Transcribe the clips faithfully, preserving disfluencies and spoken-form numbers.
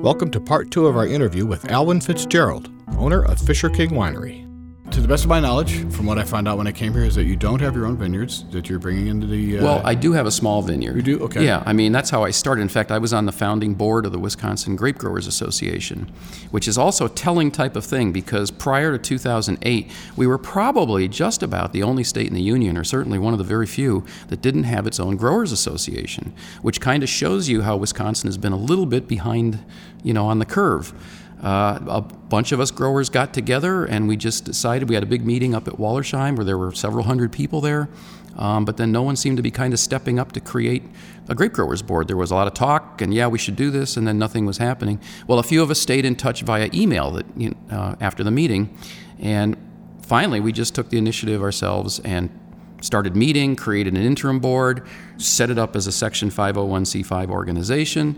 Welcome to part two of our interview with Alwyn Fitzgerald, owner of Fisher King Winery. To the best of my knowledge, from what I found out when I came here, is that you don't have your own vineyards that you're bringing into the... Uh... Well, I do have a small vineyard. You do? Okay. Yeah, I mean, that's how I started. In fact, I was on the founding board of the Wisconsin Grape Growers Association, which is also a telling type of thing because prior to two thousand eight, we were probably just about the only state in the union, or certainly one of the very few, that didn't have its own growers association, which kind of shows you how Wisconsin has been a little bit behind, you know, on the curve. Uh, a bunch of us growers got together and we just decided, we had a big meeting up at Wallersheim where there were several hundred people there, um, but then no one seemed to be kind of stepping up to create a grape growers board. There was a lot of talk and yeah, we should do this, and then nothing was happening. Well, a few of us stayed in touch via email that, you know, uh, after the meeting, and finally we just took the initiative ourselves and started meeting, created an interim board, set it up as a Section five oh one c five organization,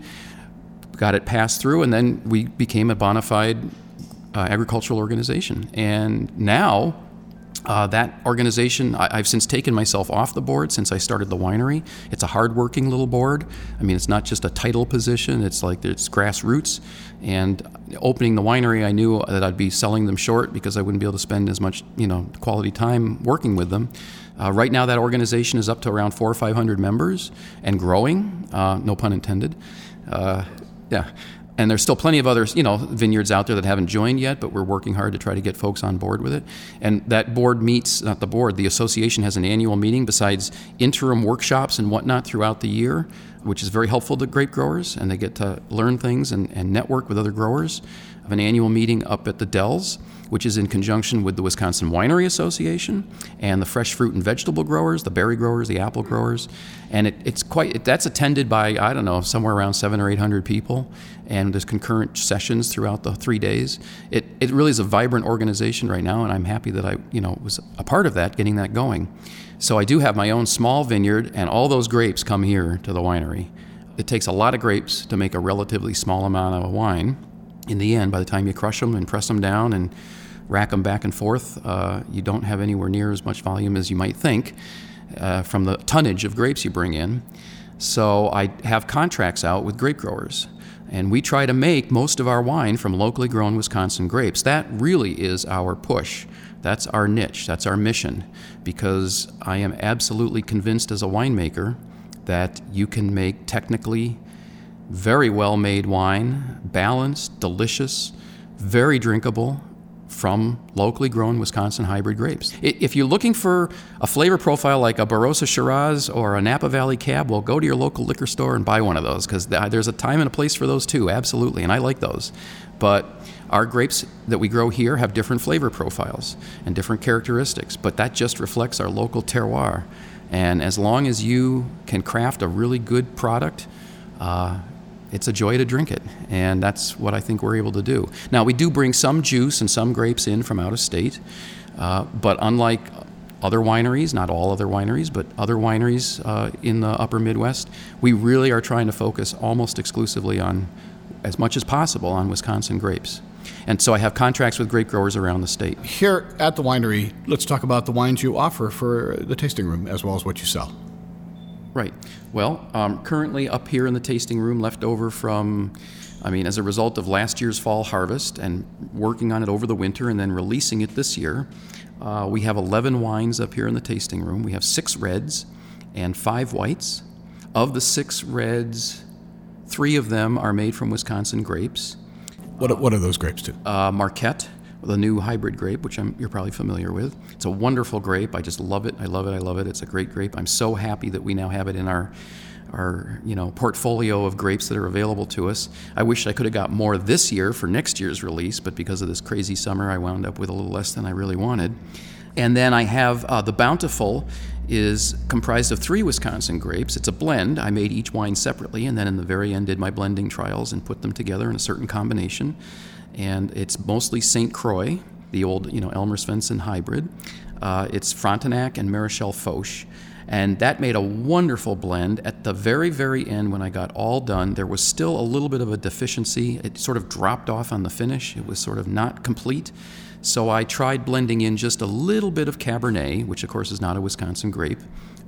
got it passed through, and then we became a bona fide uh, agricultural organization. And now uh, that organization, I, I've since taken myself off the board since I started the winery. It's a hardworking little board. I mean, it's not just a title position, it's like it's grassroots. And opening the winery, I knew that I'd be selling them short because I wouldn't be able to spend as much, you know, quality time working with them. Uh, right now, that organization is up to around four or five hundred members and growing, uh, no pun intended. Uh, Yeah, and there's still plenty of other, you know, vineyards out there that haven't joined yet, but we're working hard to try to get folks on board with it. And that board meets, not the board, the association has an annual meeting besides interim workshops and whatnot throughout the year, which is very helpful to grape growers, and they get to learn things and, and network with other growers. Of an annual meeting up at the Dells, which is in conjunction with the Wisconsin Winery Association and the fresh fruit and vegetable growers, the berry growers, the apple growers, and it, it's quite. It, that's attended by I don't know somewhere around seven or eight hundred people, and there's concurrent sessions throughout the three days. It it really is a vibrant organization right now, and I'm happy that I you know was a part of that, getting that going. So I do have my own small vineyard, and all those grapes come here to the winery. It takes a lot of grapes to make a relatively small amount of wine. In the end, by the time you crush them and press them down and rack them back and forth, uh, you don't have anywhere near as much volume as you might think uh, from the tonnage of grapes you bring in. So I have contracts out with grape growers, and we try to make most of our wine from locally grown Wisconsin grapes. That really is our push. That's our niche. That's our mission, because I am absolutely convinced as a winemaker that you can make technically very well-made wine, balanced, delicious, very drinkable, from locally grown Wisconsin hybrid grapes. If you're looking for a flavor profile like a Barossa Shiraz or a Napa Valley Cab, well, go to your local liquor store and buy one of those, because there's a time and a place for those too, absolutely, and I like those. But our grapes that we grow here have different flavor profiles and different characteristics, but that just reflects our local terroir. And as long as you can craft a really good product, uh, it's a joy to drink it, and that's what I think we're able to do. Now, we do bring some juice and some grapes in from out of state, uh, but unlike other wineries, not all other wineries, but other wineries uh, in the upper Midwest, we really are trying to focus almost exclusively on, as much as possible, on Wisconsin grapes. And so I have contracts with grape growers around the state. Here at the winery, let's talk about the wines you offer for the tasting room as well as what you sell. Right. Well, um, currently up here in the tasting room, left over from, I mean, as a result of last year's fall harvest and working on it over the winter and then releasing it this year, uh, we have eleven wines up here in the tasting room. We have six reds and five whites. Of the six reds, three of them are made from Wisconsin grapes. What, what are those grapes too? Uh, Marquette, the new hybrid grape, which I'm, you're probably familiar with. It's a wonderful grape. I just love it. I love it. I love it. It's a great grape. I'm so happy that we now have it in our, our you know, portfolio of grapes that are available to us. I wish I could have got more this year for next year's release, but because of this crazy summer, I wound up with a little less than I really wanted. And then I have uh, the Bountiful is comprised of three Wisconsin grapes. It's a blend. I made each wine separately, and then in the very end did my blending trials and put them together in a certain combination. And it's mostly Saint Croix, the old, you know, Elmer Svensson hybrid. Uh, it's Frontenac and Marichal Foch. And that made a wonderful blend. At the very, very end, when I got all done, there was still a little bit of a deficiency. It sort of dropped off on the finish. It was sort of not complete. So I tried blending in just a little bit of Cabernet, which of course is not a Wisconsin grape,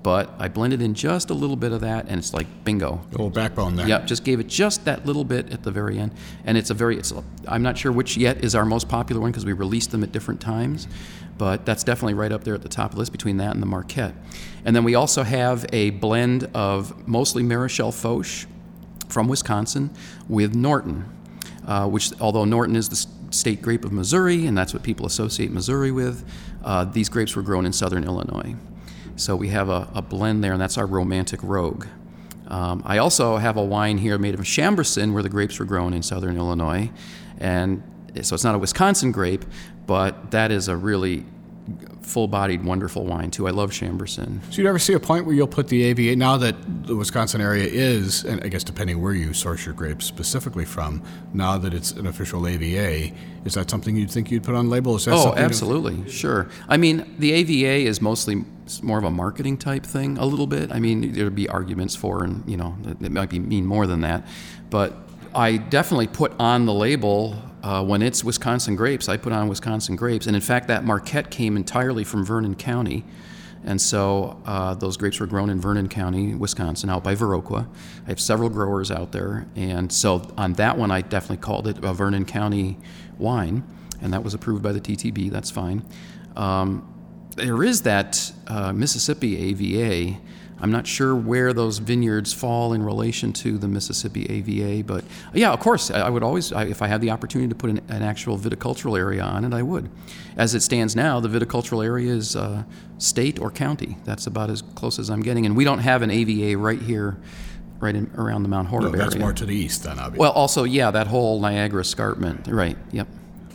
but I blended in just a little bit of that, and it's like bingo. A little backbone there. Yep, just gave it just that little bit at the very end, and it's a very. It's. A, I'm not sure which yet is our most popular one because we released them at different times, but that's definitely right up there at the top of the list between that and the Marquette. And then we also have a blend of mostly Marichal Foch from Wisconsin with Norton, uh, which although Norton is the state grape of Missouri, and that's what people associate Missouri with, uh, these grapes were grown in southern Illinois. So we have a, a blend there, and that's our Romantic Rogue. Um, I also have a wine here made of Chambourcin, where the grapes were grown in southern Illinois. And so it's not a Wisconsin grape, but that is a really full-bodied, wonderful wine, too. I love Chambourcin. So you ever see a point where you'll put the A V A, now that the Wisconsin area is, and I guess depending where you source your grapes specifically from, now that it's an official A V A, is that something you'd think you'd put on label? Is that oh, absolutely, to... sure. I mean, the A V A is mostly more of a marketing type thing, a little bit. I mean, there'd be arguments for, and, you know, it might be mean more than that. But I definitely put on the label Uh, when it's Wisconsin grapes, I put on Wisconsin grapes. And in fact, that Marquette came entirely from Vernon County. And so uh, those grapes were grown in Vernon County, Wisconsin, out by Viroqua. I have several growers out there. And so on that one, I definitely called it a Vernon County wine. And that was approved by the T T B. That's fine. Um, there is that uh, Mississippi A V A. I'm not sure where those vineyards fall in relation to the Mississippi A V A, but yeah, of course, I would always, if I had the opportunity to put an, an actual viticultural area on it, I would. As it stands now, the viticultural area is uh, state or county. That's about as close as I'm getting, and we don't have an A V A right here, right in, around the Mount Horeb no, that's area. more to the east then, obviously. Well, also, yeah, that whole Niagara escarpment, right, yep.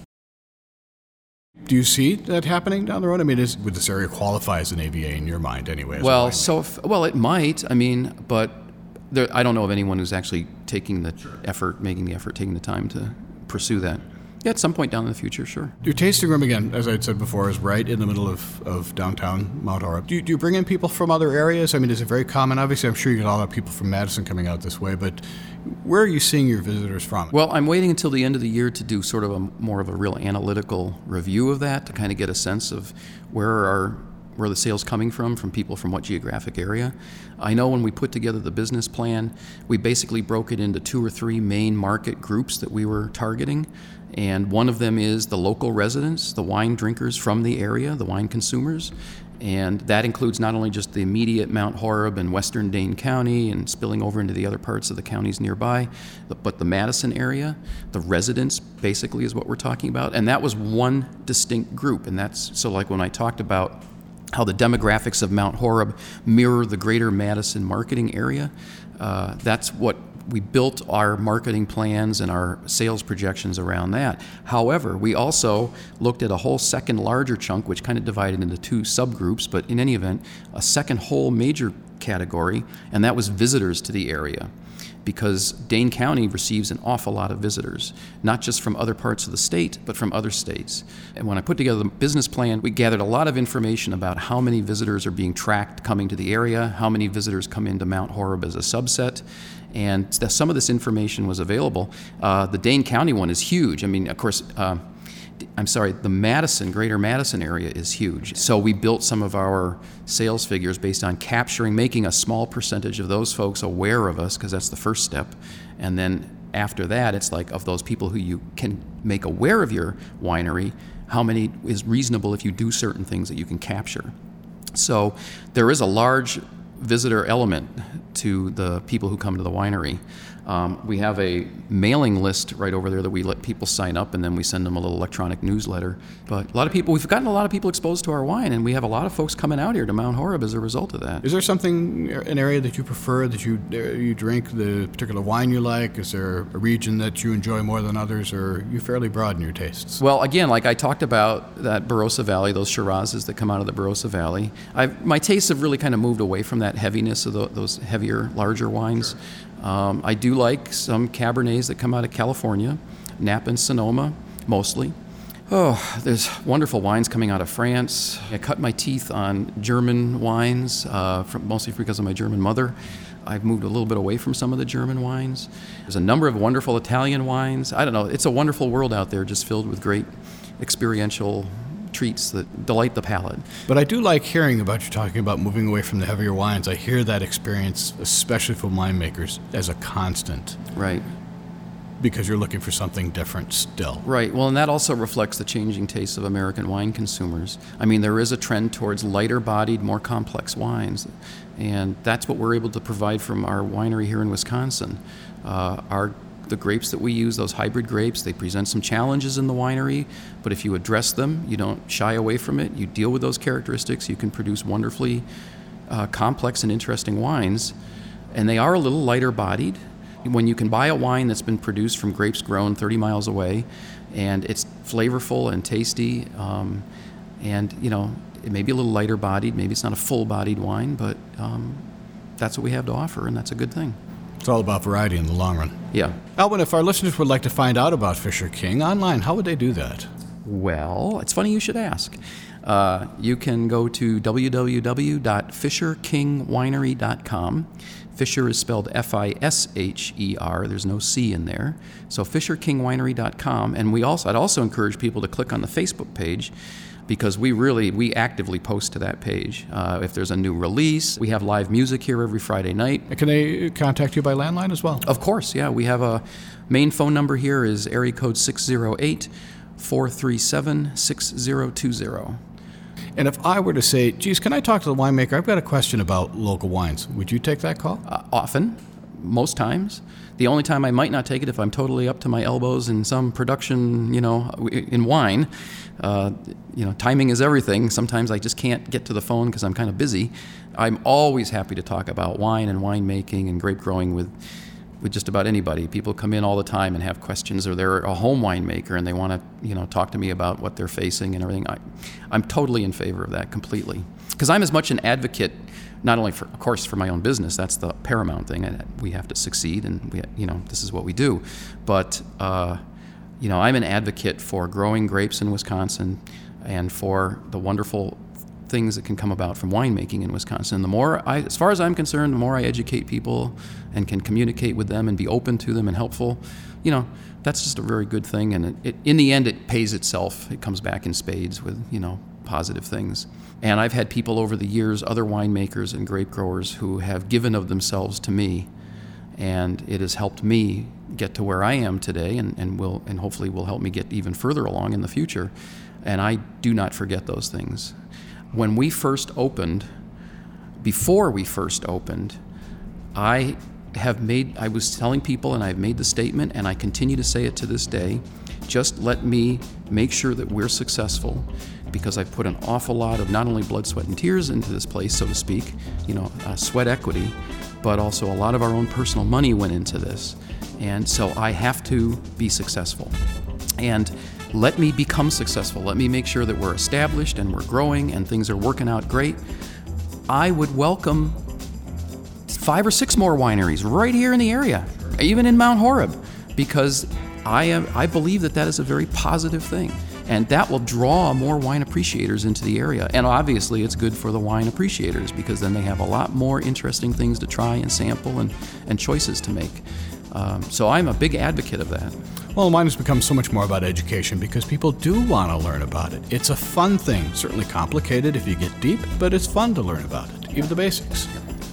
Do you see that happening down the road? I mean, is, would this area qualify as an A V A in your mind anyway? Well, so if, well, it might. I mean, but there, I don't know of anyone who's actually taking the sure. effort, making the effort, taking the time to pursue that. Yeah, at some point down in the future, sure. Your tasting room, again, as I had said before, is right in the middle of, of downtown Mount Horeb. Do you, do you bring in people from other areas? I mean, is it very common? Obviously, I'm sure you get a lot of people from Madison coming out this way, but where are you seeing your visitors from? Well, I'm waiting until the end of the year to do sort of a more of a real analytical review of that, to kind of get a sense of where are where the sales coming from, from people from what geographic area. I know when we put together the business plan, we basically broke it into two or three main market groups that we were targeting. And one of them is the local residents, the wine drinkers from the area, the wine consumers. And that includes not only just the immediate Mount Horeb and western Dane County and spilling over into the other parts of the counties nearby, but the Madison area, the residents basically is what we're talking about. And that was one distinct group. And that's, so like when I talked about how the demographics of Mount Horeb mirror the greater Madison marketing area, uh, that's what we built our marketing plans and our sales projections around that. However, we also looked at a whole second larger chunk, which kind of divided into two subgroups, but in any event, a second whole major category, and that was visitors to the area. Because Dane County receives an awful lot of visitors, not just from other parts of the state, but from other states. And when I put together the business plan, we gathered a lot of information about how many visitors are being tracked coming to the area, how many visitors come into Mount Horeb as a subset, and some of this information was available. Uh, the Dane County one is huge. I mean, of course, uh, I'm sorry, the Madison, greater Madison area is huge. So we built some of our sales figures based on capturing, making a small percentage of those folks aware of us, because that's the first step. And then after that, it's like, of those people who you can make aware of your winery, how many is reasonable if you do certain things that you can capture. So there is a large visitor element to the people who come to the winery. Um, we have a mailing list right over there that we let people sign up, and then we send them a little electronic newsletter. But a lot of people, we've gotten a lot of people exposed to our wine, and we have a lot of folks coming out here to Mount Horeb as a result of that. Is there something, an area that you prefer, that you you drink, the particular wine you like? Is there a region that you enjoy more than others, or are you fairly broad in your tastes? Well, again, like I talked about that Barossa Valley, those Shirazes that come out of the Barossa Valley, I've, my tastes have really kind of moved away from that heaviness of the, those heavier, larger wines. Sure. Um, I do like some Cabernets that come out of California, Napa and Sonoma, mostly. Oh, there's wonderful wines coming out of France. I cut my teeth on German wines, uh, from, mostly because of my German mother. I've moved a little bit away from some of the German wines. There's a number of wonderful Italian wines. I don't know, it's a wonderful world out there, just filled with great experiential treats that delight the palate. But I do like hearing about you talking about moving away from the heavier wines. I hear that experience, especially for winemakers, as a constant. Right. Because you're looking for something different still. Right. Well, and that also reflects the changing tastes of American wine consumers. I mean, there is a trend towards lighter-bodied, more complex wines, and that's what we're able to provide from our winery here in Wisconsin. Uh, our the grapes that we use, those hybrid grapes, they present some challenges in the winery, but if you address them, you don't shy away from it, you deal with those characteristics, you can produce wonderfully uh, complex and interesting wines, and they are a little lighter-bodied. When you can buy a wine that's been produced from grapes grown thirty miles away, and it's flavorful and tasty, um, and you know it may be a little lighter bodied, maybe it's not a full bodied wine, but um, that's what we have to offer, and that's a good thing. It's all about variety in the long run. Yeah. Alwyn, if our listeners would like to find out about Fisher King online, how would they do that? Well, it's funny you should ask. Uh, you can go to w w w dot fisher king winery dot com. Fisher is spelled F I S H E R. There's no C in there. So fisher king winery dot com. And we also, I'd also encourage people to click on the Facebook page, because we really, we actively post to that page. Uh, if there's a new release, we have live music here every Friday night. Can they contact you by landline as well? Of course, yeah. We have a main phone number here is area code six oh eight, four three seven, six oh two oh. And if I were to say, geez, can I talk to the winemaker? I've got a question about local wines. Would you take that call? Uh, often, most times. The only time I might not take it if I'm totally up to my elbows in some production, you know, in wine. Uh, you know, timing is everything. Sometimes I just can't get to the phone because I'm kind of busy. I'm always happy to talk about wine and winemaking and grape growing with with just about anybody. People come in all the time and have questions, or they're a home winemaker and they want to, you know, talk to me about what they're facing and everything. I, I'm totally in favor of that completely, because I'm as much an advocate, not only for, of course, for my own business. That's the paramount thing. And we have to succeed, and we, you know, this is what we do. But uh, you know, I'm an advocate for growing grapes in Wisconsin and for the wonderful things that can come about from winemaking in Wisconsin. The more I, as far as I'm concerned, the more I educate people and can communicate with them and be open to them and helpful, you know, that's just a very good thing. And it, it, in the end, it pays itself. It comes back in spades with, you know, positive things. And I've had people over the years, other winemakers and grape growers, who have given of themselves to me, and it has helped me get to where I am today, and, and will and hopefully will help me get even further along in the future. And I do not forget those things. When we first opened, before we first opened, I have made, I was telling people, and I've made the statement, and I continue to say it to this day, just let me make sure that we're successful, because I've put an awful lot of not only blood, sweat, and tears into this place, so to speak, you know, uh, sweat equity, but also a lot of our own personal money went into this. And so I have to be successful. And let me become successful. Let me make sure that we're established and we're growing and things are working out great. I would welcome five or six more wineries right here in the area, even in Mount Horeb, because I am, I believe that that is a very positive thing. And that will draw more wine appreciators into the area. And obviously it's good for the wine appreciators, because then they have a lot more interesting things to try and sample and, and choices to make. Um, so I'm a big advocate of that. Well, wine has become so much more about education because people do want to learn about it. It's a fun thing, certainly complicated if you get deep, but it's fun to learn about it, even the basics.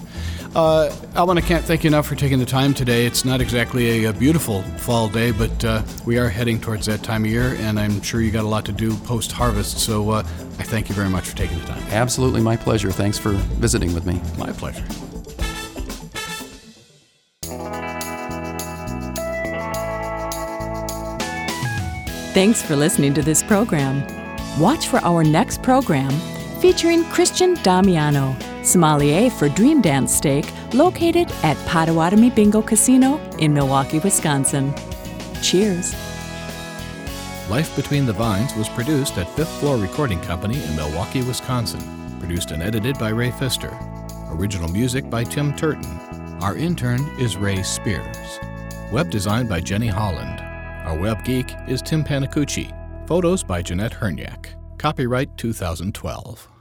Uh, Alwyn, I can't thank you enough for taking the time today. It's not exactly a, a beautiful fall day, but uh, we are heading towards that time of year, and I'm sure you got a lot to do post-harvest, so uh, I thank you very much for taking the time. Absolutely, my pleasure. Thanks for visiting with me. My pleasure. Thanks for listening to this program. Watch for our next program featuring Christian Damiano, sommelier for Dream Dance Steak, located at Potawatomi Bingo Casino in Milwaukee, Wisconsin. Cheers. Life Between the Vines was produced at Fifth Floor Recording Company in Milwaukee, Wisconsin. Produced and edited by Ray Pfister. Original music by Tim Turton. Our intern is Ray Spears. Web design by Jenny Holland. Our web geek is Tim Panicucci. Photos by Jeanette Herniak. Copyright two thousand twelve.